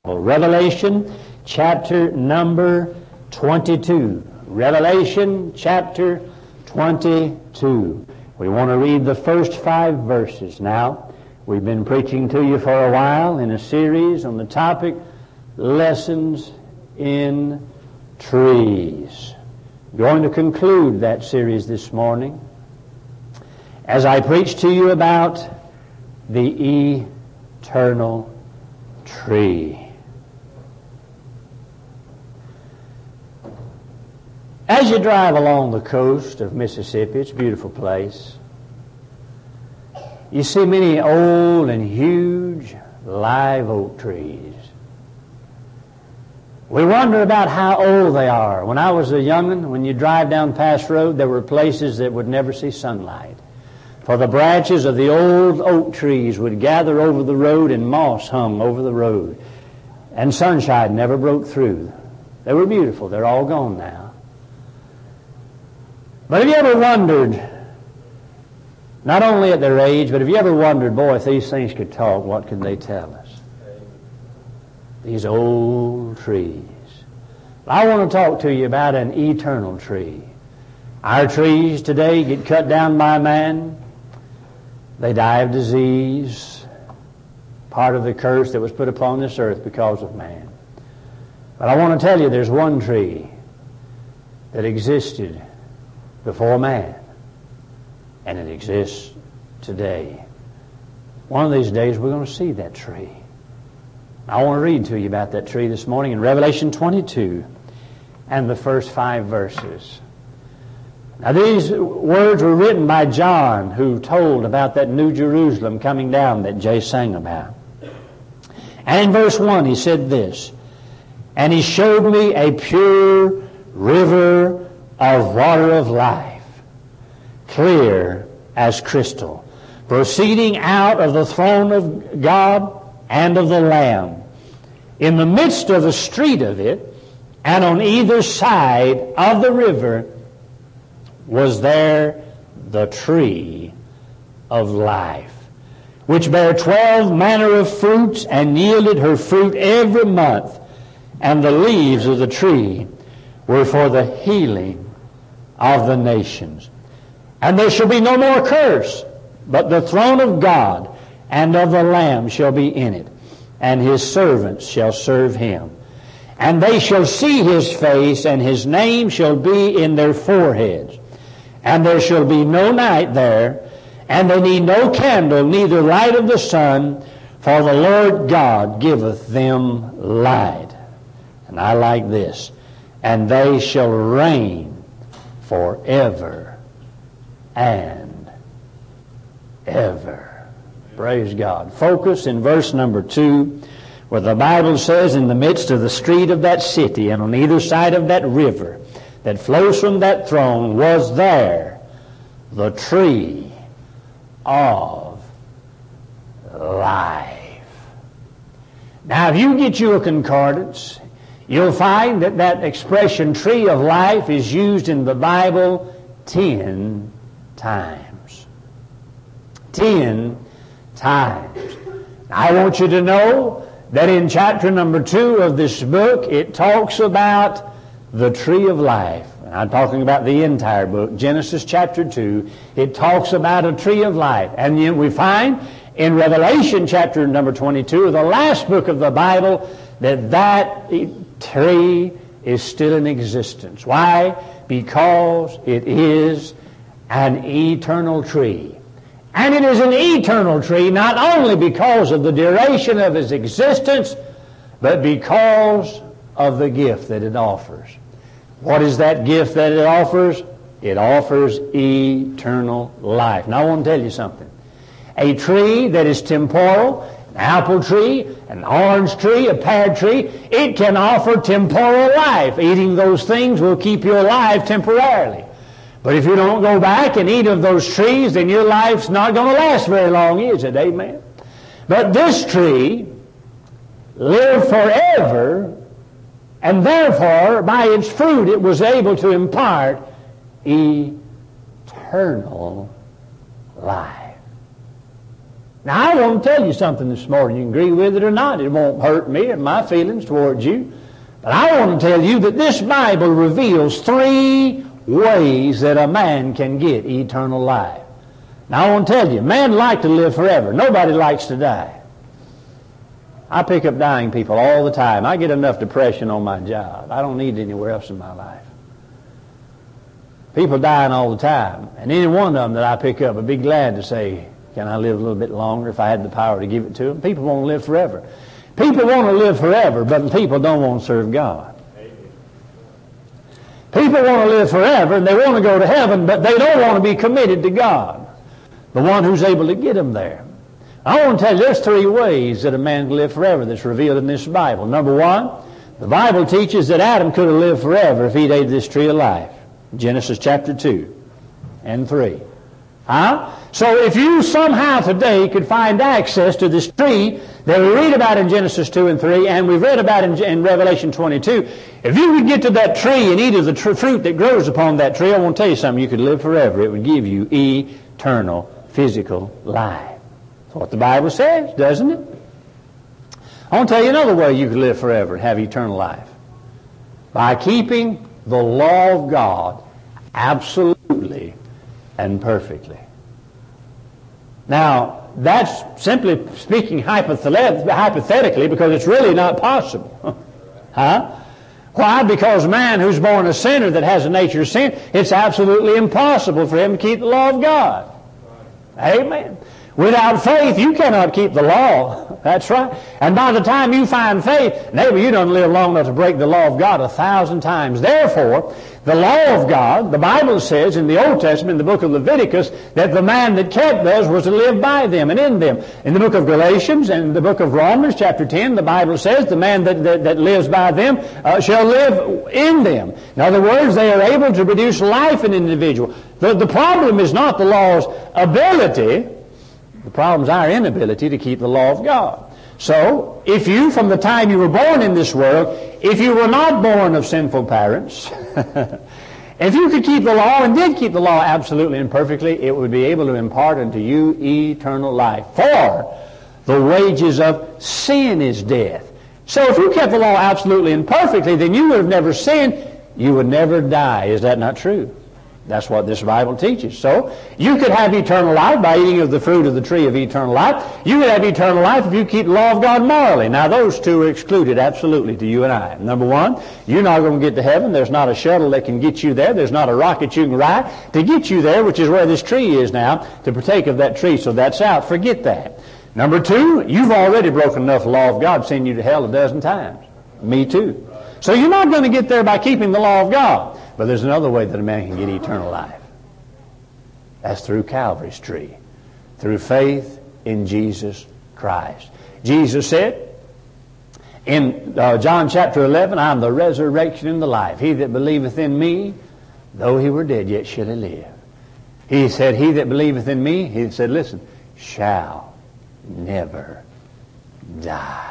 Revelation chapter number 22. Revelation chapter 22. We want to read the first 5 verses now. We've been preaching to you for a while in a series on the topic, Lessons in Trees. I'm going to conclude that series this morning as I preach to you about the eternal tree. As you drive along the coast of Mississippi, it's a beautiful place. You see many old and huge live oak trees. We wonder about how old they are. When I was a young'un, when you drive down Pass Road, there were places that would never see sunlight. For the branches of the old oak trees would gather over the road and moss hung over the road. And sunshine never broke through. They were beautiful. They're all gone now. But have you ever wondered, not only at their age, but have you ever wondered, boy, if these things could talk, what could they tell us? These old trees. I want to talk to you about an eternal tree. Our trees today get cut down by man. They die of disease, part of the curse that was put upon this earth because of man. But I want to tell you there's one tree that existed before man, and it exists today. One of these days we're going to see that tree. I want to read to you about that tree this morning in Revelation 22 and the first 5 verses. Now these words were written by John, who told about that New Jerusalem coming down that Jay sang about. And in verse 1 he said this, "And he showed me a pure river of water of life, clear as crystal, proceeding out of the throne of God and of the Lamb. In the midst of the street of it, and on either side of the river, was there the tree of life, which bare 12 manner of fruits, and yielded her fruit every month. And the leaves of the tree were for the healing of the nations. And there shall be no more curse, but the throne of God and of the Lamb shall be in it, and his servants shall serve him. And they shall see his face, and his name shall be in their foreheads. And there shall be no night there, and they need no candle, neither light of the sun, for the Lord God giveth them light." And I like this. "And they shall reign forever and ever." Praise God. Focus in verse number 2, where the Bible says, "In the midst of the street of that city, and on either side of that river that flows from that throne, was there the tree of life." Now, if you get you a concordance, you'll find that that expression, tree of life, is used in the Bible 10 times. 10 times. I want you to know that in chapter number 2 of this book, it talks about the tree of life. I'm talking about the entire book, Genesis chapter 2. It talks about a tree of life. And yet we find in Revelation chapter number 22, the last book of the Bible, that tree is still in existence. Why? Because it is an eternal tree. And it is an eternal tree not only because of the duration of its existence, but because of the gift that it offers. What is that gift that it offers? It offers eternal life. Now I want to tell you something. A tree that is temporal, an apple tree, an orange tree, a pear tree, it can offer temporal life. Eating those things will keep you alive temporarily. But if you don't go back and eat of those trees, then your life's not going to last very long, is it? Amen? But this tree lived forever, and therefore, by its fruit, it was able to impart eternal life. Now, I want to tell you something this morning. You can agree with it or not. It won't hurt me or my feelings towards you. But I want to tell you that this Bible reveals 3 ways that a man can get eternal life. Now, I want to tell you, man like to live forever. Nobody likes to die. I pick up dying people all the time. I get enough depression on my job. I don't need it anywhere else in my life. People dying all the time. And any one of them that I pick up would be glad to say, can I live a little bit longer if I had the power to give it to them? People want to live forever. People want to live forever, but people don't want to serve God. People want to live forever, and they want to go to heaven, but they don't want to be committed to God, the one who's able to get them there. I want to tell you, there's 3 ways that a man can live forever that's revealed in this Bible. Number 1, the Bible teaches that Adam could have lived forever if he'd ate this tree of life. Genesis chapter 2 and 3. So if you somehow today could find access to this tree that we read about in Genesis 2 and 3, and we've read about in Revelation 22, if you could get to that tree and eat of the fruit that grows upon that tree, I want to tell you something, you could live forever. It would give you eternal physical life. That's what the Bible says, doesn't it? I want to tell you another way you could live forever and have eternal life. By keeping the law of God absolutely and perfectly. Now, that's simply speaking hypothetically, because it's really not possible. Why? Because man who's born a sinner that has a nature of sin, it's absolutely impossible for him to keep the law of God. Amen. Without faith, you cannot keep the law. That's right. And by the time you find faith, neighbor, you don't live long enough to break the law of God 1,000 times. Therefore, the law of God, the Bible says in the Old Testament, in the book of Leviticus, that the man that kept those was to live by them and in them. In the book of Galatians and the book of Romans, chapter 10, the Bible says the man that lives by them shall live in them. In other words, they are able to produce life in an individual. The problem is not the law's ability. The problem is our inability to keep the law of God. So, if you, from the time you were born in this world, if you were not born of sinful parents, if you could keep the law and did keep the law absolutely and perfectly, it would be able to impart unto you eternal life. For the wages of sin is death. So if you kept the law absolutely and perfectly, then you would have never sinned. You would never die. Is that not true? That's what this Bible teaches. So, you could have eternal life by eating of the fruit of the tree of eternal life. You could have eternal life if you keep the law of God morally. Now, those two are excluded absolutely to you and I. Number 1, you're not going to get to heaven. There's not a shuttle that can get you there. There's not a rocket you can ride to get you there, which is where this tree is now, to partake of that tree. So that's out. Forget that. Number 2, you've already broken enough law of God to send you to hell 12 times. Me too. So you're not going to get there by keeping the law of God. But there's another way that a man can get eternal life. That's through Calvary's tree. Through faith in Jesus Christ. Jesus said in John chapter 11, I am the resurrection and the life. He that believeth in me, though he were dead, yet shall he live. He said, he that believeth in me, he said, listen, shall never die.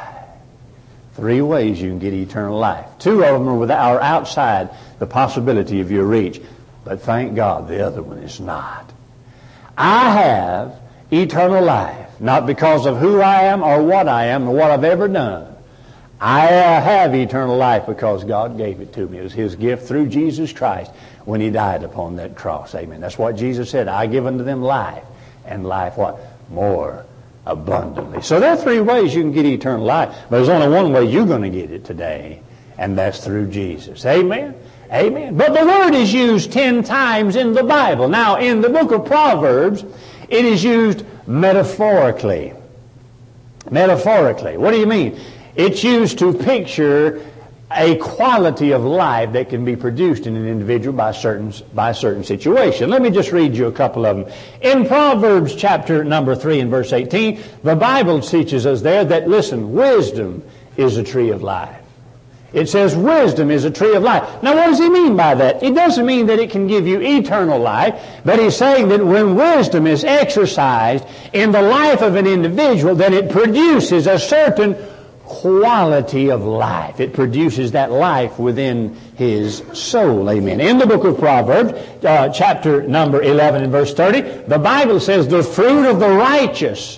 3 ways you can get eternal life. 2 of them are outside the possibility of your reach. But thank God the other one is not. I have eternal life, not because of who I am or what I am or what I've ever done. I have eternal life because God gave it to me. It was His gift through Jesus Christ when He died upon that cross. Amen. That's what Jesus said. I give unto them life. And life what? More abundantly. So there are 3 ways you can get eternal life, but there's only one way you're going to get it today, and that's through Jesus. Amen? Amen. But the word is used 10 times in the Bible. Now, in the book of Proverbs, it is used metaphorically. Metaphorically. What do you mean? It's used to picture a quality of life that can be produced in an individual by certain situation. Let me just read you a couple of them. In Proverbs chapter number 3 and verse 18, the Bible teaches us there that, listen, wisdom is a tree of life. It says wisdom is a tree of life. Now what does he mean by that? It doesn't mean that it can give you eternal life, but he's saying that when wisdom is exercised in the life of an individual, then it produces a certain quality of life. It produces that life within his soul. Amen. In the book of Proverbs, chapter number 11 and verse 30, the Bible says the fruit of the righteous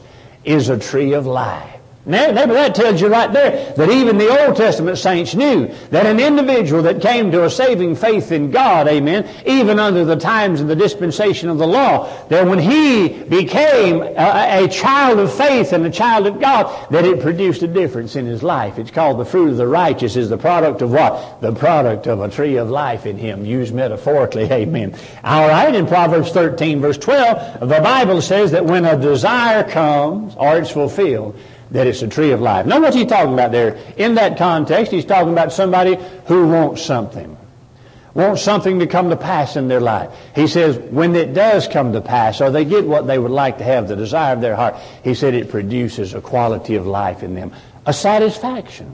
is a tree of life. Now, that tells you right there that even the Old Testament saints knew that an individual that came to a saving faith in God, amen, even under the times of the dispensation of the law, that when he became a child of faith and a child of God, that it produced a difference in his life. It's called the fruit of the righteous, is the product of what? The product of a tree of life in him, used metaphorically, amen. All right, in Proverbs 13, verse 12, the Bible says that when a desire comes, or it's fulfilled, that it's a tree of life. Now, what's he talking about there? In that context, he's talking about somebody who wants something to come to pass in their life. He says, when it does come to pass, or they get what they would like to have, the desire of their heart, he said it produces a quality of life in them. A satisfaction,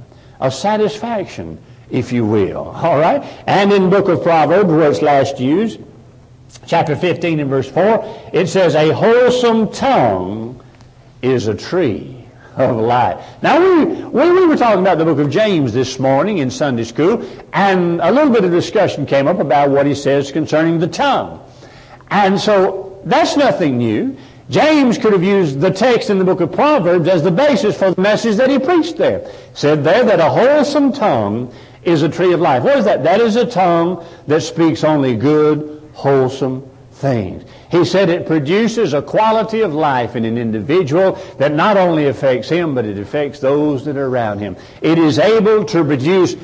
if you will. All right? And in the book of Proverbs, where it's last used, chapter 15 and verse 4, it says, a wholesome tongue is a tree of life. Now, we were talking about the book of James this morning in Sunday school, and a little bit of discussion came up about what he says concerning the tongue. And so, that's nothing new. James could have used the text in the book of Proverbs as the basis for the message that he preached there. Said there that a wholesome tongue is a tree of life. What is that? That is a tongue that speaks only good, wholesome things. He said it produces a quality of life in an individual that not only affects him, but it affects those that are around him. It is able to produce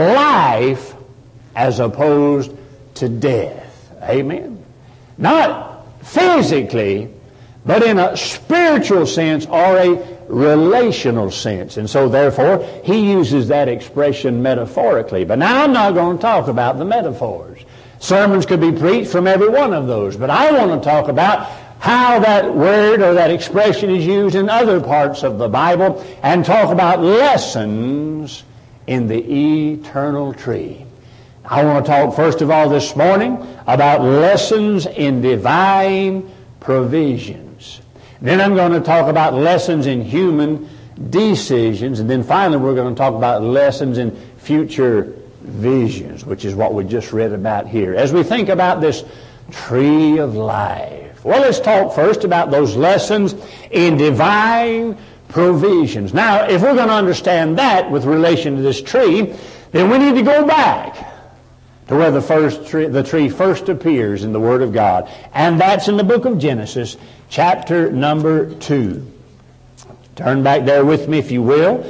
life as opposed to death. Amen? Not physically, but in a spiritual sense or a relational sense. And so therefore, he uses that expression metaphorically. But now I'm not going to talk about the metaphors. Sermons could be preached from every one of those. But I want to talk about how that word or that expression is used in other parts of the Bible and talk about lessons in the eternal tree. I want to talk first of all this morning about lessons in divine provisions. Then I'm going to talk about lessons in human decisions. And then finally we're going to talk about lessons in future visions, which is what we just read about here. As we think about this tree of life, well, let's talk first about those lessons in divine provisions. Now, if we're going to understand that with relation to this tree, then we need to go back to where the tree first appears in the Word of God. And that's in the book of Genesis, chapter number 2. Turn back there with me, if you will.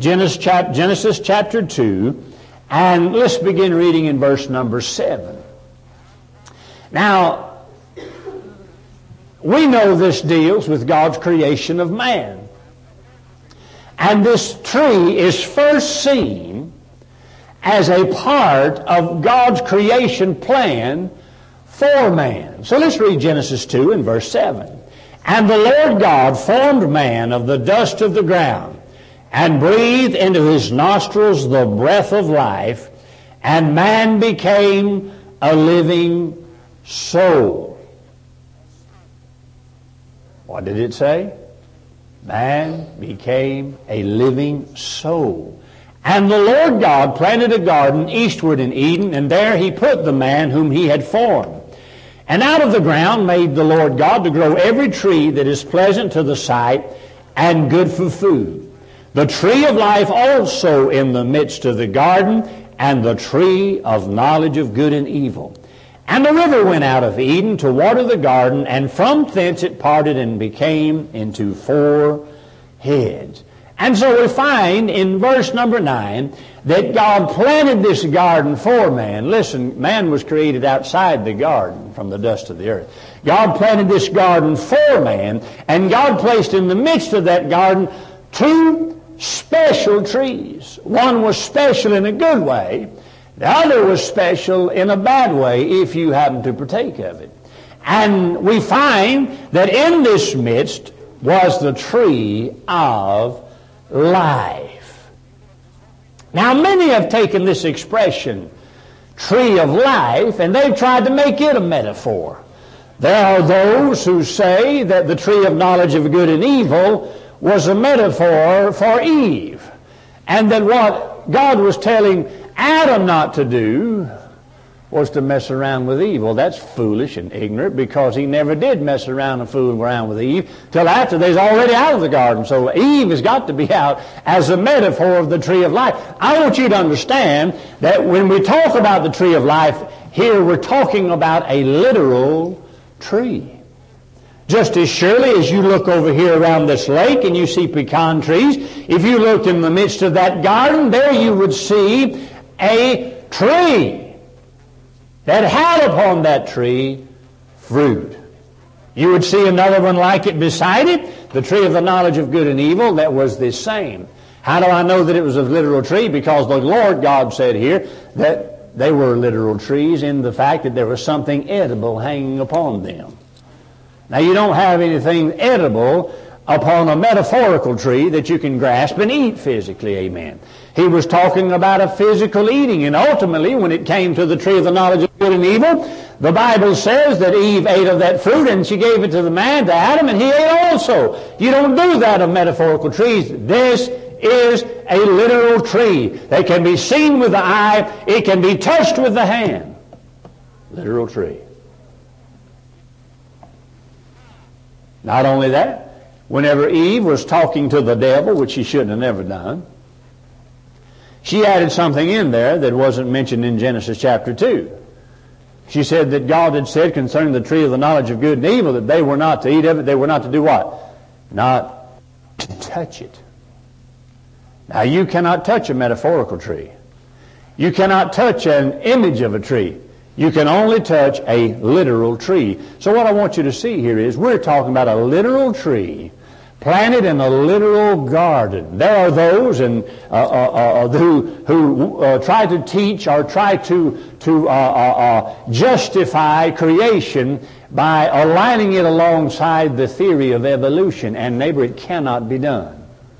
Genesis chapter 2. And let's begin reading in verse number 7. Now, we know this deals with God's creation of man. And this tree is first seen as a part of God's creation plan for man. So let's read Genesis 2 and verse 7. And the Lord God formed man of the dust of the ground, and breathed into his nostrils the breath of life, and man became a living soul. What did it say? Man became a living soul. And the Lord God planted a garden eastward in Eden, and there he put the man whom he had formed. And out of the ground made the Lord God to grow every tree that is pleasant to the sight and good for food. The tree of life also in the midst of the garden, and the tree of knowledge of good and evil. And the river went out of Eden to water the garden, and from thence it parted and became into 4 heads. And so we find in verse number 9 that God planted this garden for man. Listen, man was created outside the garden from the dust of the earth. God planted this garden for man, and God placed in the midst of that garden 2 special trees. One was special in a good way. The other was special in a bad way if you happen to partake of it. And we find that in this midst was the tree of life. Now, many have taken this expression, tree of life, and they've tried to make it a metaphor. There are those who say that the tree of knowledge of good and evil was a metaphor for Eve, and that what God was telling Adam not to do was to mess around with Eve. Well, that's foolish and ignorant, because he never did mess around and fool around with Eve till after they's already out of the garden. So Eve has got to be out as a metaphor of the tree of life. I want you to understand that when we talk about the tree of life here, we're talking about a literal tree. Just as surely as you look over here around this lake and you see pecan trees, if you looked in the midst of that garden, there you would see a tree that had upon that tree fruit. You would see another one like it beside it, the tree of the knowledge of good and evil, that was the same. How do I know that it was a literal tree? Because the Lord God said here that they were literal trees in the fact that there was something edible hanging upon them. Now, you don't have anything edible upon a metaphorical tree that you can grasp and eat physically, amen. He was talking about a physical eating, and ultimately, when it came to the tree of the knowledge of good and evil, the Bible says that Eve ate of that fruit, and she gave it to the man, to Adam, and he ate also. You don't do that of metaphorical trees. This is a literal tree. They can be seen with the eye. It can be touched with the hand. Literal tree. Not only that, whenever Eve was talking to the devil, which she shouldn't have never done, she added something in there that wasn't mentioned in Genesis chapter 2. She said that God had said concerning the tree of the knowledge of good and evil that they were not to eat of it. They were not to do what? Not to touch it. Now, you cannot touch a metaphorical tree. You cannot touch an image of a tree. You can only touch a literal tree. So what I want you to see here is we're talking about a literal tree planted in a literal garden. There are those who try to teach or try to justify creation by aligning it alongside the theory of evolution. And neighbor, it cannot be done.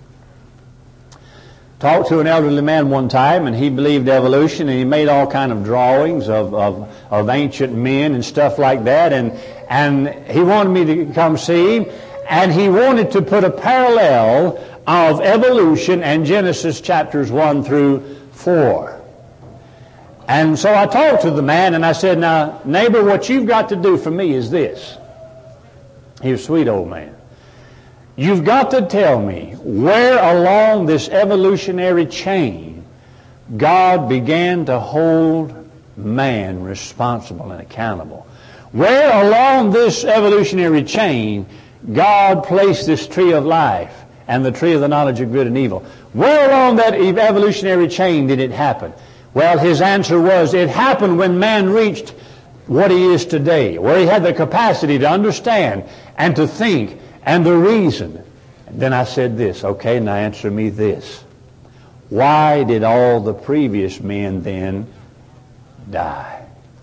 Talked to an elderly man one time, and he believed evolution, and he made all kind of drawings of ancient men and stuff like that, and he wanted me to come see him, and he wanted to put a parallel of evolution and Genesis chapters 1 through 4. And so I talked to the man, and I said, now, neighbor, what you've got to do for me is this. He was a sweet old man. You've got to tell me where along this evolutionary chain God began to hold man responsible and accountable. Where along this evolutionary chain God placed this tree of life and the tree of the knowledge of good and evil. Where along that evolutionary chain did it happen? Well, his answer was, it happened when man reached what he is today, where he had the capacity to understand and to think and the reason. And then I said this, okay, now answer me this. Why did all the previous men then die?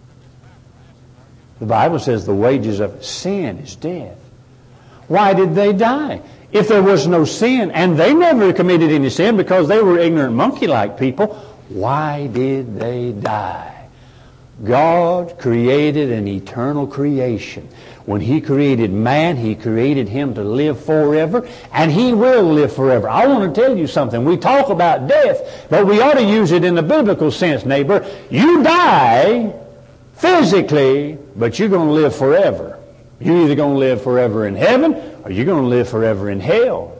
The Bible says the wages of sin is death. Why did they die? If there was no sin, and they never committed any sin because they were ignorant monkey-like people, why did they die? God created an eternal creation. When He created man, He created him to live forever, and he will live forever. I want to tell you something. We talk about death, but we ought to use it in the biblical sense, neighbor. You die physically, but you're going to live forever. You're either going to live forever in heaven, or you're going to live forever in hell.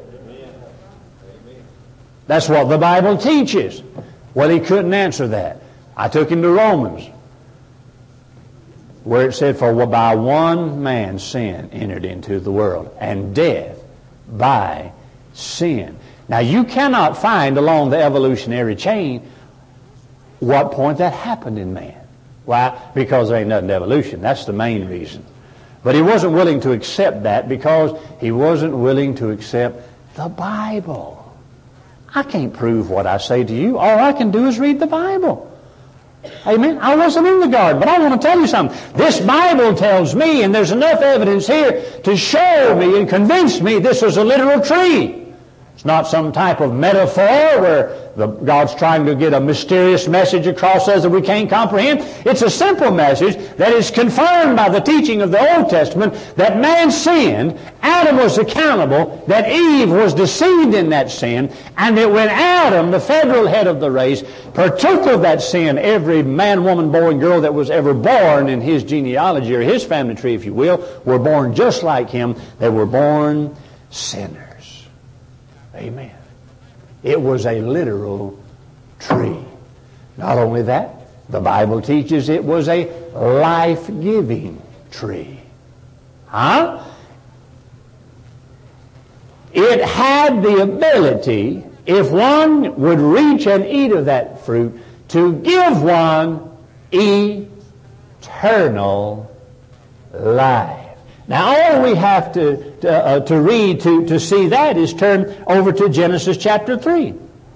That's what the Bible teaches. Well, he couldn't answer that. I took him to Romans, where it said, for by one man sin entered into the world, and death by sin. Now, you cannot find along the evolutionary chain what point that happened in man. Why? Because there ain't nothing to evolution. That's the main reason. But he wasn't willing to accept that because he wasn't willing to accept the Bible. I can't prove what I say to you. All I can do is read the Bible. Amen. I wasn't in the garden, but I want to tell you something. This Bible tells me, and there's enough evidence here to show me and convince me this was a literal tree. It's not some type of metaphor where God's trying to get a mysterious message across us that we can't comprehend. It's a simple message that is confirmed by the teaching of the Old Testament that man sinned, Adam was accountable, that Eve was deceived in that sin, and that when Adam, the federal head of the race, partook of that sin, every man, woman, boy, and girl that was ever born in his genealogy, or his family tree, if you will, were born just like him. They were born sinners. Amen. It was a literal tree. Not only that, the Bible teaches it was a life-giving tree. Huh? It had the ability, if one would reach and eat of that fruit, to give one eternal life. Now, all we have to read to see that is turn over to Genesis chapter 3,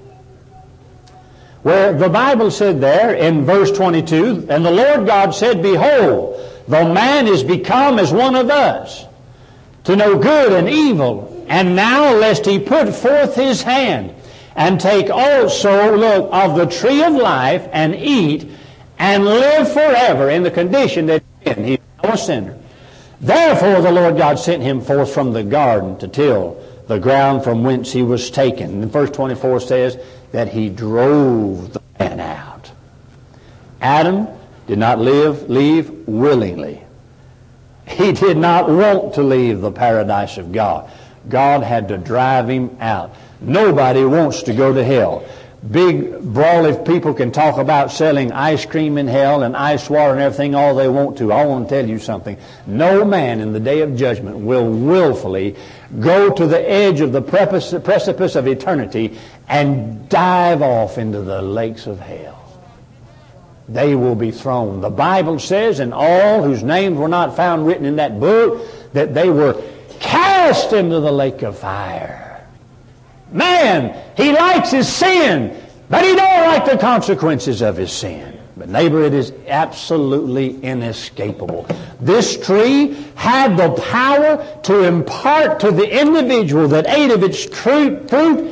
where the Bible said there in verse 22, "And the Lord God said, Behold, the man is become as one of us, to know good and evil. And now lest he put forth his hand, and take also, look, of the tree of life, and eat, and live forever," in the condition that he is now a sinner. "Therefore the Lord God sent him forth from the garden to till the ground from whence he was taken." And verse 24 says that he drove the man out. Adam did not leave willingly. He did not want to leave the paradise of God. God had to drive him out. Nobody wants to go to hell. Big, brawly people can talk about selling ice cream in hell and ice water and everything all they want to. I want to tell you something. No man in the day of judgment will willfully go to the edge of the precipice of eternity and dive off into the lakes of hell. They will be thrown. The Bible says, and all whose names were not found written in that book, that they were cast into the lake of fire. Man, he likes his sin, but he don't like the consequences of his sin. But neighbor, it is absolutely inescapable. This tree had the power to impart to the individual that ate of its fruit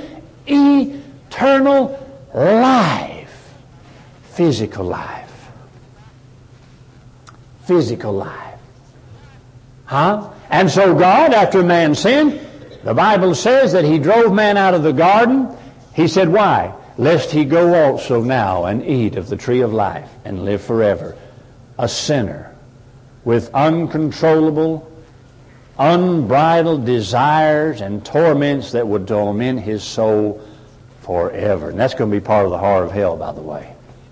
eternal life. Physical life. Physical life. Huh? And so God, after man sinned, the Bible says that he drove man out of the garden. He said, why? Lest he go also now and eat of the tree of life and live forever. A sinner with uncontrollable, unbridled desires and torments that would torment his soul forever. And that's going to be part of the horror of hell, by the way.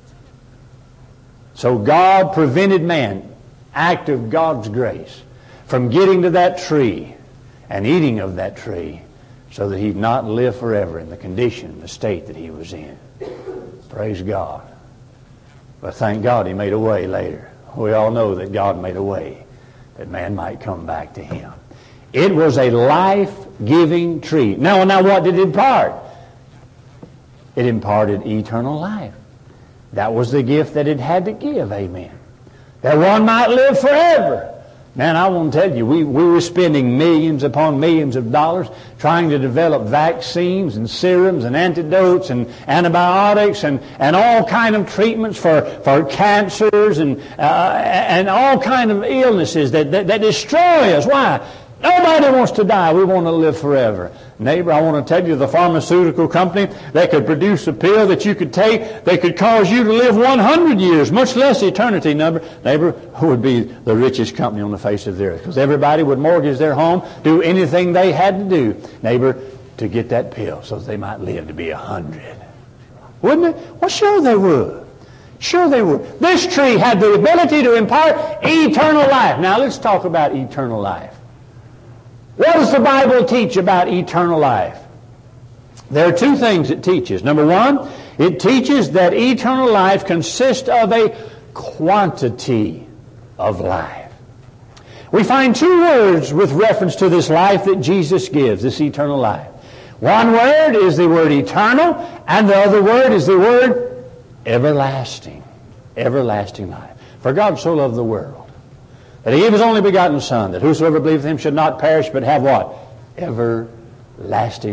So God prevented man, act of God's grace, from getting to that tree and eating of that tree, so that he'd not live forever in the condition, the state that he was in. Praise God. But thank God he made a way later. We all know that God made a way that man might come back to him. It was a life-giving tree. Now what did it impart? It imparted eternal life. That was the gift that it had to give, amen. That one might live forever. Man, I want to tell you, we were spending millions upon millions of dollars trying to develop vaccines and serums and antidotes and antibiotics and all kind of treatments for cancers and all kind of illnesses that destroy us. Why? Nobody wants to die. We want to live forever. Neighbor, I want to tell you, the pharmaceutical company that could produce a pill that you could take that could cause you to live 100 years, much less eternity, neighbor, who would be the richest company on the face of the earth? Because everybody would mortgage their home, do anything they had to do, neighbor, to get that pill so that they might live to be 100. Wouldn't it? Well, sure they would. Sure they would. This tree had the ability to impart eternal life. Now let's talk about eternal life. What does the Bible teach about eternal life? There are two things it teaches. Number one, it teaches that eternal life consists of a quantity of life. We find two words with reference to this life that Jesus gives, this eternal life. One word is the word eternal, and the other word is the word everlasting. Everlasting life. For God so loved the world that he gave his only begotten Son, that whosoever believeth him should not perish, but have what? Everlasting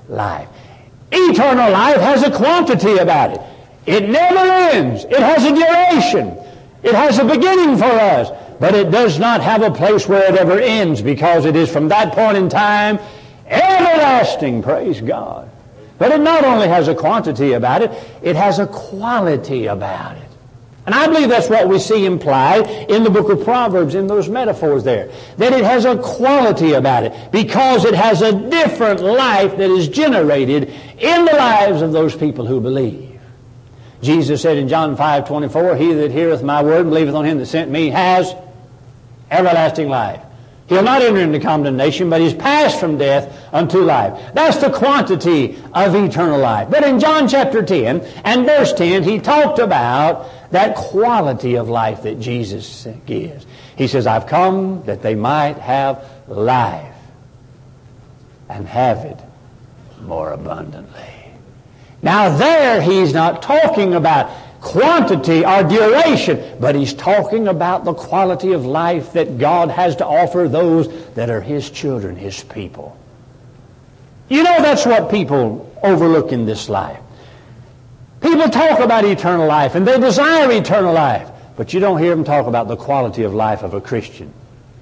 life. Eternal life has a quantity about it. It never ends. It has a duration. It has a beginning for us. But it does not have a place where it ever ends, because it is from that point in time everlasting. Praise God. But it not only has a quantity about it, it has a quality about it. And I believe that's what we see implied in the book of Proverbs, in those metaphors there. That it has a quality about it, because it has a different life that is generated in the lives of those people who believe. Jesus said in John 5:24, "He that heareth my word and believeth on him that sent me has everlasting life. He'll not enter into condemnation, but he's passed from death unto life." That's the quantity of eternal life. But in John chapter 10 and verse 10, he talked about that quality of life that Jesus gives. He says, "I've come that they might have life and have it more abundantly." Now there he's not talking about quantity or duration, but he's talking about the quality of life that God has to offer those that are His children, His people. You know, that's what people overlook in this life. People talk about eternal life, and they desire eternal life, but you don't hear them talk about the quality of life of a Christian.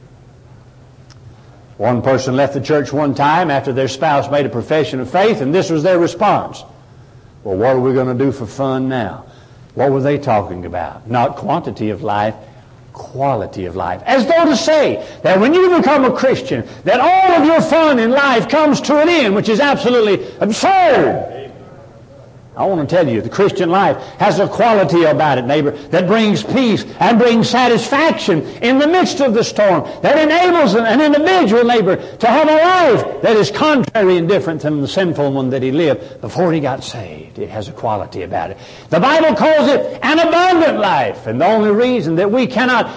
One person left the church one time after their spouse made a profession of faith, and this was their response. "Well, what are we going to do for fun now?" What were they talking about? Not quantity of life, quality of life. As though to say that when you become a Christian, that all of your fun in life comes to an end, which is absolutely absurd. I want to tell you, the Christian life has a quality about it, neighbor, that brings peace and brings satisfaction in the midst of the storm, that enables an individual, neighbor, to have a life that is contrary and different than the sinful one that he lived before he got saved. It has a quality about it. The Bible calls it an abundant life, and the only reason that we cannot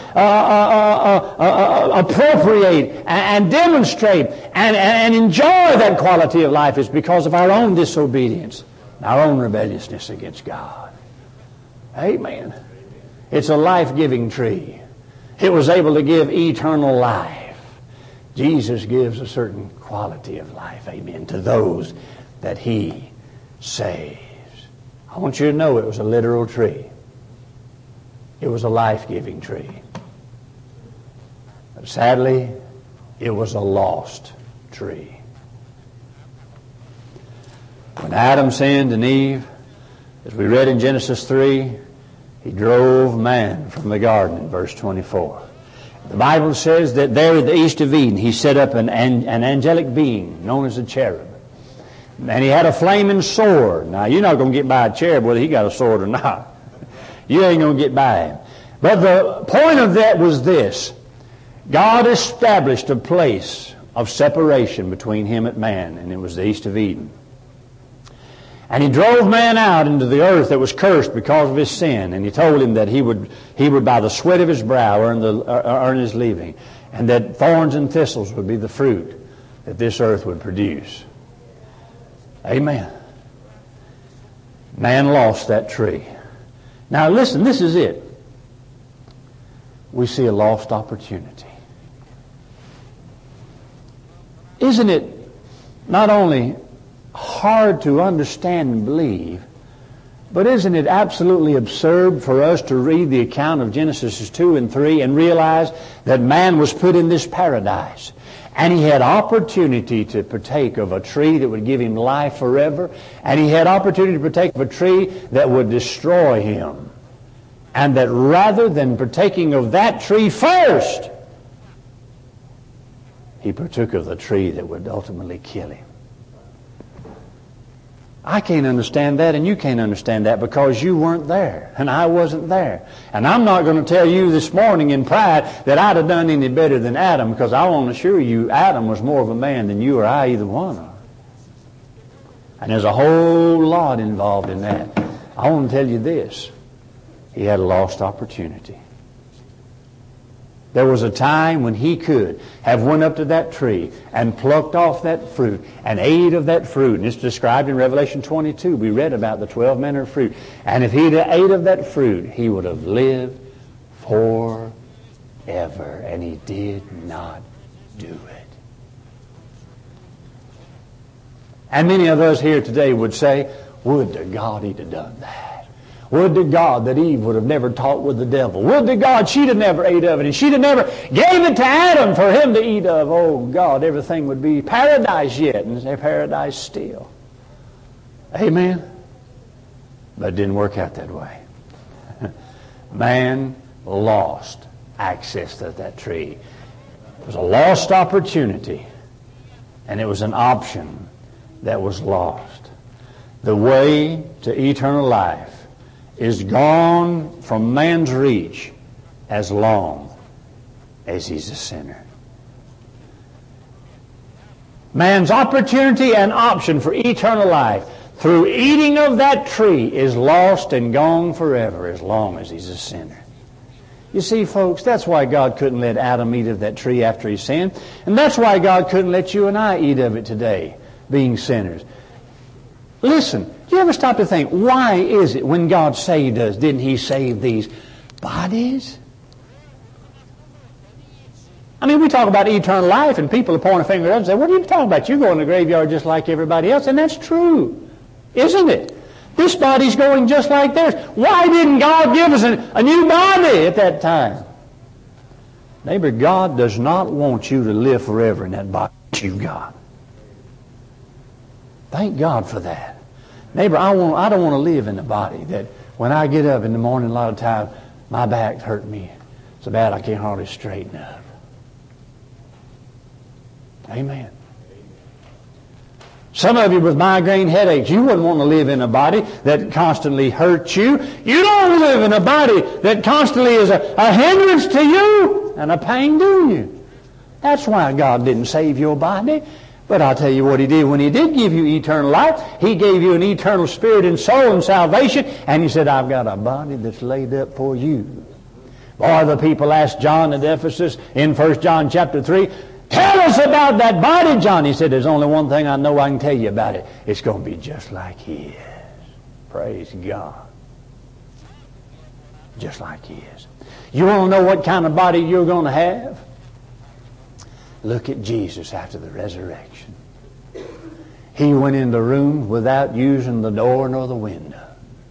appropriate and demonstrate and enjoy that quality of life is because of our own disobedience, our own rebelliousness against God. Amen. It's a life-giving tree. It was able to give eternal life. Jesus gives a certain quality of life, amen, to those that He saves. I want you to know it was a literal tree. It was a life-giving tree. But sadly, it was a lost tree. When Adam sinned and Eve, as we read in Genesis 3, He drove man from the garden in verse 24. The Bible says that there at the east of Eden, He set up an angelic being known as a cherub. And he had a flaming sword. Now, you're not going to get by a cherub whether he got a sword or not. You ain't going to get by him. But the point of that was this. God established a place of separation between him and man, and it was the east of Eden. And He drove man out into the earth that was cursed because of his sin. And He told him that he would by the sweat of his brow earn his living. And that thorns and thistles would be the fruit that this earth would produce. Amen. Man lost that tree. Now listen, this is it. We see a lost opportunity. Isn't it not only hard to understand and believe, but isn't it absolutely absurd for us to read the account of Genesis 2 and 3 and realize that man was put in this paradise and he had opportunity to partake of a tree that would give him life forever, and he had opportunity to partake of a tree that would destroy him, and that rather than partaking of that tree first, he partook of the tree that would ultimately kill him. I can't understand that, and you can't understand that because you weren't there, and I wasn't there. And I'm not going to tell you this morning in pride that I'd have done any better than Adam, because I want to assure you Adam was more of a man than you or I either one are. And there's a whole lot involved in that. I want to tell you this. He had a lost opportunity. There was a time when he could have went up to that tree and plucked off that fruit and ate of that fruit. And it's described in Revelation 22. We read about the 12 manner of fruit. And if he'd ate of that fruit, he would have lived forever. And he did not do it. And many of us here today would say, would to God he'd have done that. Would to God that Eve would have never talked with the devil. Would to God she'd have never ate of it, and she'd have never gave it to Adam for him to eat of. Oh God, everything would be paradise yet, and they're paradise still. Amen? But it didn't work out that way. Man lost access to that tree. It was a lost opportunity, and it was an option that was lost. The way to eternal life is gone from man's reach as long as he's a sinner. Man's opportunity and option for eternal life through eating of that tree is lost and gone forever as long as he's a sinner. You see, folks, that's why God couldn't let Adam eat of that tree after he sinned. And that's why God couldn't let you and I eat of it today, being sinners. Listen, do you ever stop to think, why is it when God saved us, didn't he save these bodies? I mean, we talk about eternal life, and people are pointing a finger at us and say, what are you talking about? You're going to the graveyard just like everybody else. And that's true, isn't it? This body's going just like theirs. Why didn't God give us a new body at that time? Neighbor, God does not want you to live forever in that body that you've got. Thank God for that. Neighbor, I don't want to live in a body that when I get up in the morning, a lot of times, my back hurt me so bad I can't hardly straighten up. Amen. Some of you with migraine headaches, you wouldn't want to live in a body that constantly hurts you. You don't live in a body that constantly is a hindrance to you and a pain to you. That's why God didn't save your body. But I'll tell you what he did. When he did give you eternal life, he gave you an eternal spirit and soul and salvation. And he said, I've got a body that's laid up for you. Boy, the people asked John at Ephesus in 1 John chapter 3, tell us about that body, John. He said, there's only one thing I know I can tell you about it. It's going to be just like his. Praise God. Just like his. You want to know what kind of body you're going to have? Look at Jesus after the resurrection. He went in the room without using the door nor the window.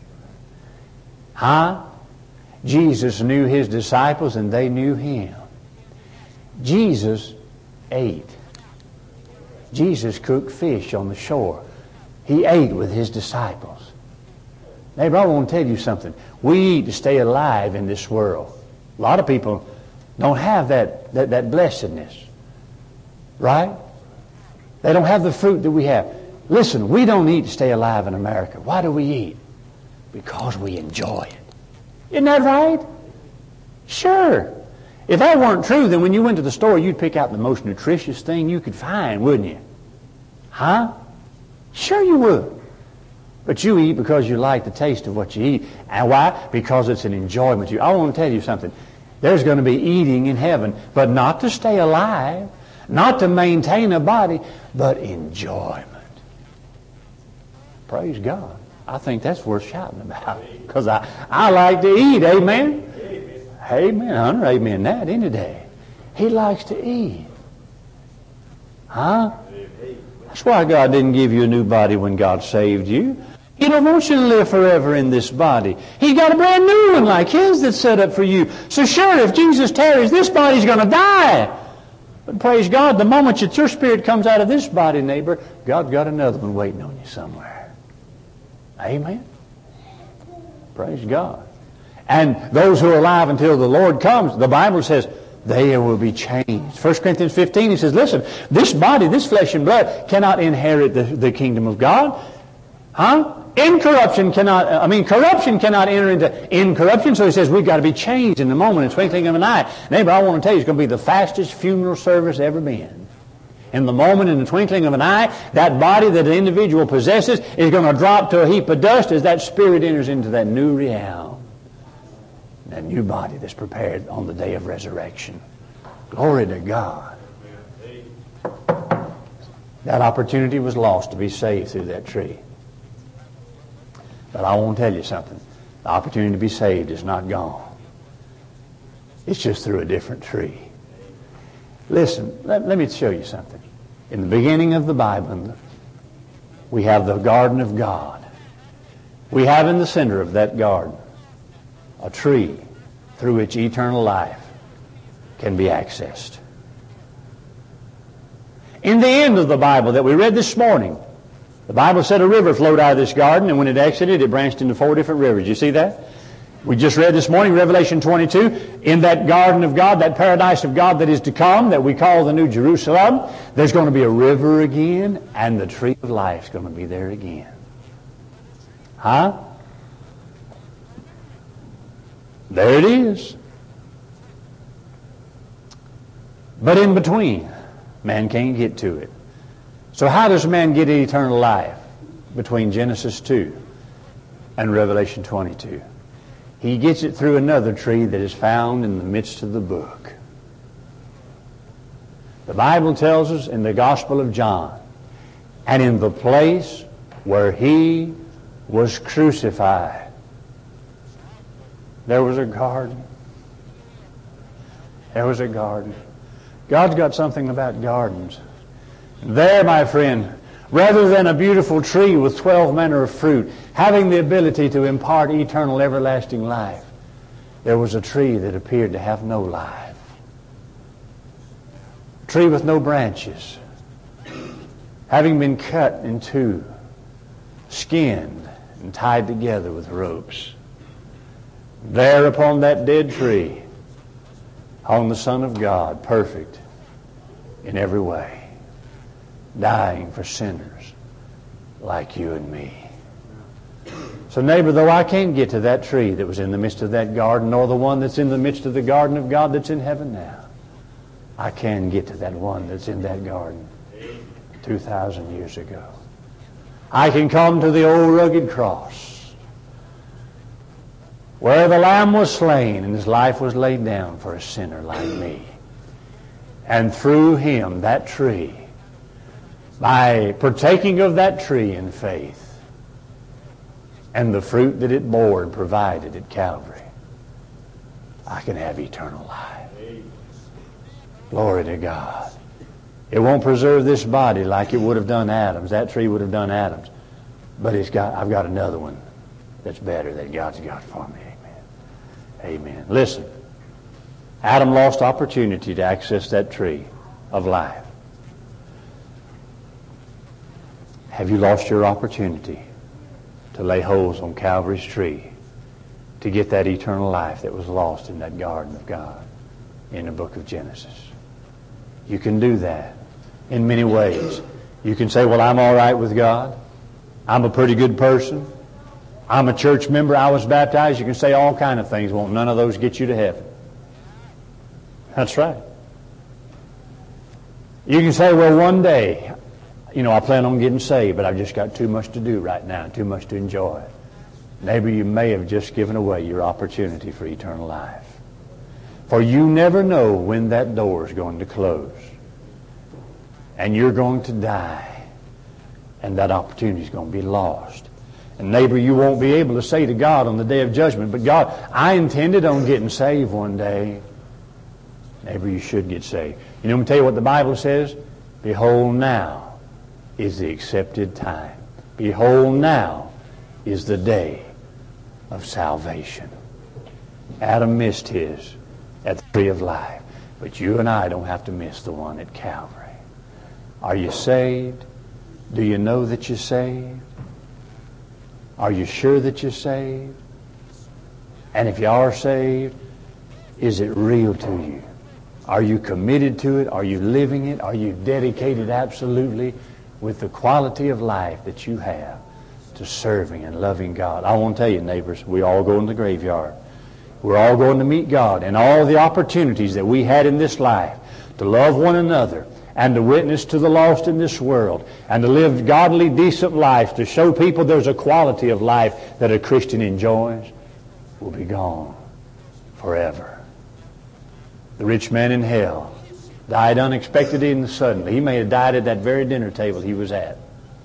Jesus knew his disciples and they knew him. Jesus ate. Jesus cooked fish on the shore. He ate with his disciples. Neighbor, I want to tell you something. We eat to stay alive in this world. A lot of people don't have that blessedness. Right? They don't have the fruit that we have. Listen, we don't eat to stay alive in America. Why do we eat? Because we enjoy it. Isn't that right? Sure. If that weren't true, then when you went to the store, you'd pick out the most nutritious thing you could find, wouldn't you? Sure you would. But you eat because you like the taste of what you eat. And why? Because it's an enjoyment to you. I want to tell you something. There's going to be eating in heaven, but not to stay alive. Not to maintain a body, but enjoyment. Praise God. I think that's worth shouting about. Because I like to eat. Amen? Amen. Hunter, amen that any day. He likes to eat. That's why God didn't give you a new body when God saved you. He don't want you to live forever in this body. He's got a brand new one like his that's set up for you. So sure, if Jesus tarries, this body's going to die. But praise God, the moment that your spirit comes out of this body, neighbor, God's got another one waiting on you somewhere. Amen? Praise God. And those who are alive until the Lord comes, the Bible says, they will be changed. 1 Corinthians 15, he says, listen, this body, this flesh and blood cannot inherit the kingdom of God. Corruption cannot enter into incorruption. So he says we've got to be changed in the moment, in the twinkling of an eye. Neighbor, I want to tell you, it's going to be the fastest funeral service ever been. In the moment, in the twinkling of an eye, that body that an individual possesses is going to drop to a heap of dust as that spirit enters into that new realm. That new body that's prepared on the day of resurrection. Glory to God. That opportunity was lost to be saved through that tree. But I want to tell you something. The opportunity to be saved is not gone. It's just through a different tree. Listen, let me show you something. In the beginning of the Bible, we have the garden of God. We have in the center of that garden a tree through which eternal life can be accessed. In the end of the Bible that we read this morning, the Bible said a river flowed out of this garden, and when it exited, it branched into 4 different rivers. You see that? We just read this morning, Revelation 22, in that garden of God, that paradise of God that is to come, that we call the New Jerusalem, there's going to be a river again, and the tree of life is going to be there again. Huh? There it is. But in between, man can't get to it. So how does man get eternal life between Genesis 2 and Revelation 22? He gets it through another tree that is found in the midst of the book. The Bible tells us in the Gospel of John, and in the place where He was crucified, there was a garden. There was a garden. God's got something about gardens. There, my friend, rather than a beautiful tree with 12 manner of fruit, having the ability to impart eternal, everlasting life, there was a tree that appeared to have no life. A tree with no branches, having been cut in two, skinned, and tied together with ropes. There upon that dead tree hung the Son of God, perfect in every way, dying for sinners like you and me. So neighbor, though I can't get to that tree that was in the midst of that garden, nor the one that's in the midst of the garden of God that's in heaven now, I can get to that one that's in that garden 2,000 years ago. I can come to the old rugged cross where the Lamb was slain and His life was laid down for a sinner like me. And through Him, that tree, by partaking of that tree in faith and the fruit that it bore and provided at Calvary, I can have eternal life. Glory to God. It won't preserve this body like it would have done Adam's. That tree would have done Adam's. But I've got another one that's better that God's got for me. Amen. Amen. Listen. Adam lost opportunity to access that tree of life. Have you lost your opportunity to lay hold on Calvary's tree to get that eternal life that was lost in that garden of God in the book of Genesis? You can do that in many ways. You can say, well, I'm all right with God. I'm a pretty good person. I'm a church member. I was baptized. You can say all kind of things. Won't none of those get you to heaven? That's right. You can say, well, one day, I plan on getting saved, but I've just got too much to do right now, too much to enjoy. Neighbor, you may have just given away your opportunity for eternal life. For you never know when that door is going to close. And you're going to die. And that opportunity is going to be lost. And neighbor, you won't be able to say to God on the day of judgment, but God, I intended on getting saved one day. Neighbor, you should get saved. I'm going to tell you what the Bible says. Behold, now is the accepted time. Behold, now is the day of salvation. Adam missed his at the tree of life. But you and I don't have to miss the one at Calvary. Are you saved? Do you know that you're saved? Are you sure that you're saved? And if you are saved, is it real to you? Are you committed to it? Are you living it? Are you dedicated absolutely with the quality of life that you have to serving and loving God? I want to tell you, neighbors, we all go in the graveyard. We're all going to meet God. And all the opportunities that we had in this life to love one another and to witness to the lost in this world and to live godly, decent life, to show people there's a quality of life that a Christian enjoys, will be gone forever. The rich man in hell died unexpectedly and suddenly. He may have died at that very dinner table he was at.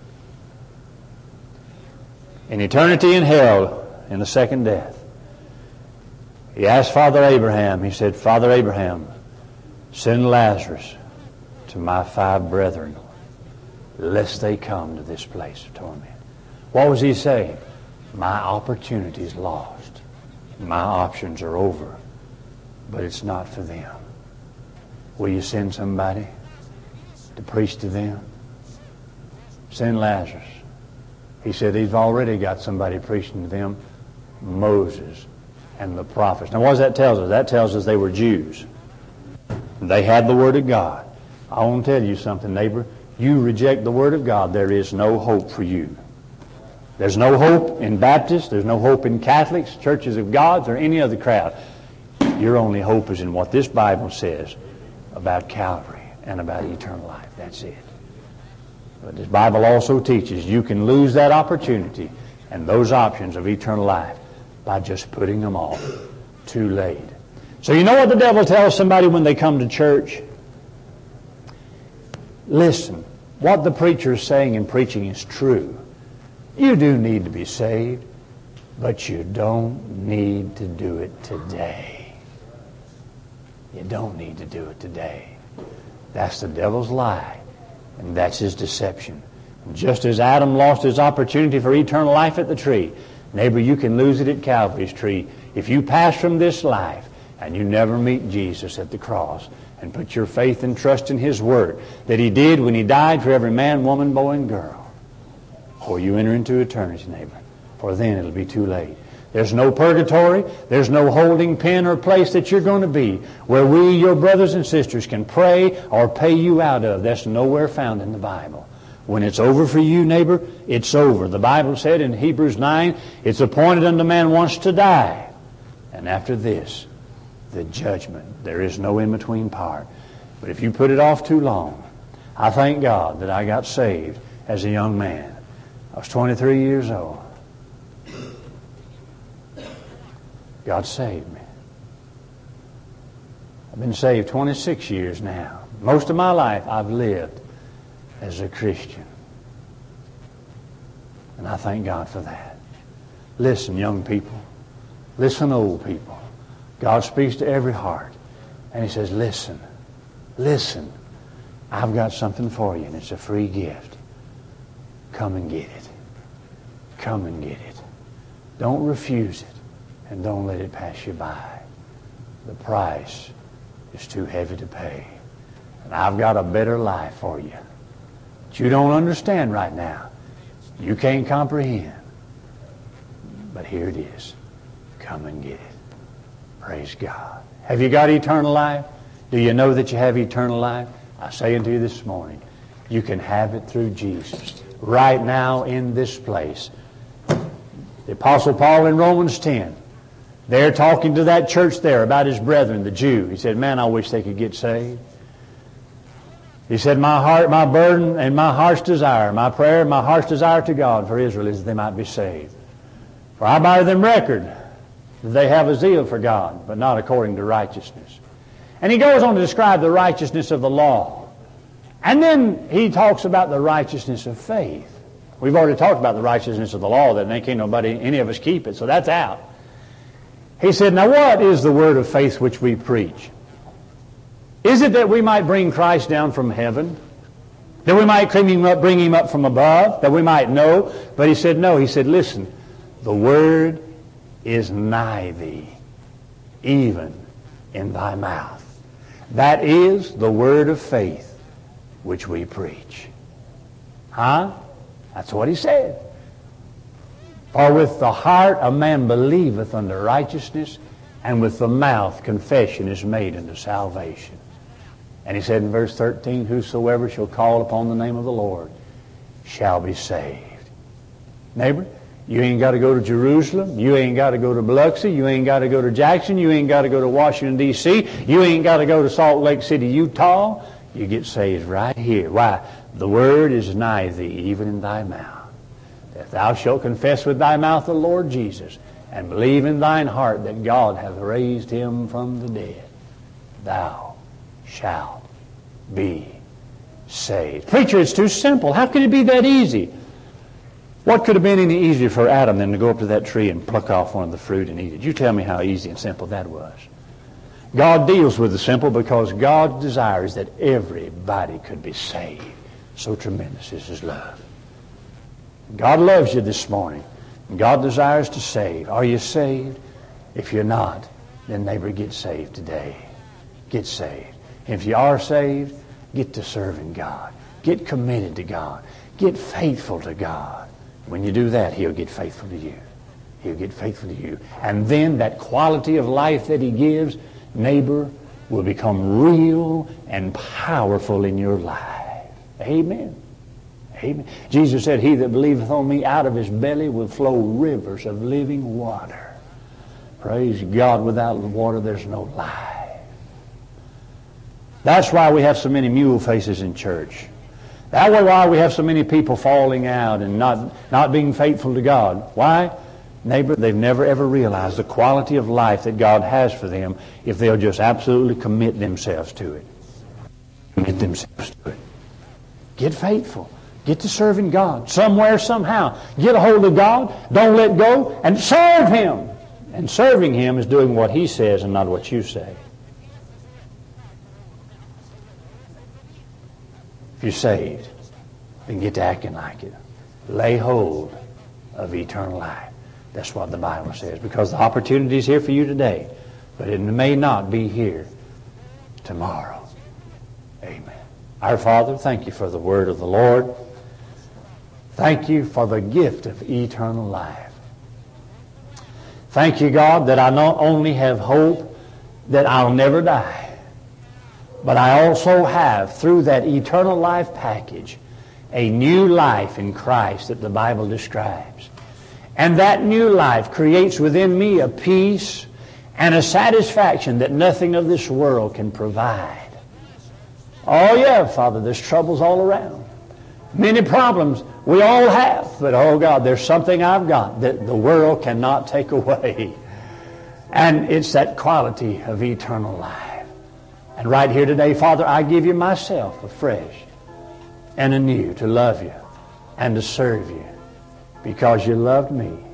In eternity in hell, in the second death, he asked Father Abraham, he said, Father Abraham, send Lazarus to my 5 brethren lest they come to this place of torment. What was he saying? My opportunity is lost. My options are over. But it's not for them. Will you send somebody to preach to them? Send Lazarus. He said he's already got somebody preaching to them, Moses and the prophets. Now what does that tell us? That tells us they were Jews. They had the Word of God. I want to tell you something, neighbor. You reject the Word of God, there is no hope for you. There's no hope in Baptists. There's no hope in Catholics, Churches of Gods, or any other crowd. Your only hope is in what this Bible says about Calvary and about eternal life. That's it. But this Bible also teaches you can lose that opportunity and those options of eternal life by just putting them off too late. So you know what the devil tells somebody when they come to church? Listen, what the preacher is saying and preaching is true. You do need to be saved, but you don't need to do it today. You don't need to do it today. That's the devil's lie, and that's his deception. And just as Adam lost his opportunity for eternal life at the tree, neighbor, you can lose it at Calvary's tree if you pass from this life and you never meet Jesus at the cross and put your faith and trust in His Word that He did when He died for every man, woman, boy, and girl. Or you enter into eternity, neighbor, for then it'll be too late. There's no purgatory. There's no holding pen or place that you're going to be where we, your brothers and sisters, can pray or pay you out of. That's nowhere found in the Bible. When it's over for you, neighbor, it's over. The Bible said in Hebrews 9, it's appointed unto man once to die. And after this, the judgment. There is no in-between part. But if you put it off too long, I thank God that I got saved as a young man. I was 23 years old. God saved me. I've been saved 26 years now. Most of my life I've lived as a Christian. And I thank God for that. Listen, young people. Listen, old people. God speaks to every heart. And He says, listen. Listen. I've got something for you, and it's a free gift. Come and get it. Come and get it. Don't refuse it, and don't let it pass you by. The price is too heavy to pay. And I've got a better life for you that you don't understand right now. You can't comprehend. But here it is. Come and get it. Praise God. Have you got eternal life? Do you know that you have eternal life? I say unto you this morning, you can have it through Jesus. Right now in this place. The Apostle Paul in Romans 10, they're talking to that church there about his brethren, the Jew. He said, man, I wish they could get saved. He said, my heart, my burden, and my heart's desire, my prayer, my heart's desire to God for Israel is that they might be saved. For I bear them record that they have a zeal for God, but not according to righteousness. And he goes on to describe the righteousness of the law. And then he talks about the righteousness of faith. We've already talked about the righteousness of the law, that can't any of us keep it, so that's out. He said, now what is the word of faith which we preach? Is it that we might bring Christ down from heaven? That we might bring Him up from above? That we might know? But he said, no. He said, listen, the word is nigh thee, even in thy mouth. That is the word of faith which we preach. Huh? That's what he said. For with the heart a man believeth unto righteousness, and with the mouth confession is made unto salvation. And he said in verse 13, whosoever shall call upon the name of the Lord shall be saved. Neighbor, you ain't got to go to Jerusalem. You ain't got to go to Biloxi. You ain't got to go to Jackson. You ain't got to go to Washington, D.C. You ain't got to go to Salt Lake City, Utah. You get saved right here. Why? The word is nigh thee, even in thy mouth. If thou shalt confess with thy mouth the Lord Jesus, and believe in thine heart that God hath raised Him from the dead, thou shalt be saved. Preacher, it's too simple. How could it be that easy? What could have been any easier for Adam than to go up to that tree and pluck off one of the fruit and eat it? You tell me how easy and simple that was. God deals with the simple because God's desire is that everybody could be saved. So tremendous is His love. God loves you this morning. God desires to save. Are you saved? If you're not, then neighbor, get saved today. Get saved. If you are saved, get to serving God. Get committed to God. Get faithful to God. When you do that, He'll get faithful to you. He'll get faithful to you. And then that quality of life that He gives, neighbor, will become real and powerful in your life. Amen. Amen. Jesus said, He that believeth on me, out of his belly will flow rivers of living water. Praise God. Without water, there's no life. That's why we have so many mule faces in church. That's why we have so many people falling out and not being faithful to God. Why? Neighbor, they've never ever realized the quality of life that God has for them if they'll just absolutely commit themselves to it. Commit themselves to it. Get faithful. Get to serving God somewhere, somehow. Get a hold of God. Don't let go. And serve Him. And serving Him is doing what He says and not what you say. If you're saved, then get to acting like it. Lay hold of eternal life. That's what the Bible says. Because the opportunity is here for you today, but it may not be here tomorrow. Amen. Our Father, thank You for the word of the Lord. Thank You for the gift of eternal life. Thank You, God, that I not only have hope that I'll never die, but I also have, through that eternal life package, a new life in Christ that the Bible describes. And that new life creates within me a peace and a satisfaction that nothing of this world can provide. Oh yeah, Father, there's troubles all around. Many problems we all have. But oh God, there's something I've got that the world cannot take away. And it's that quality of eternal life. And right here today, Father, I give You myself afresh and anew to love You and to serve You because You loved me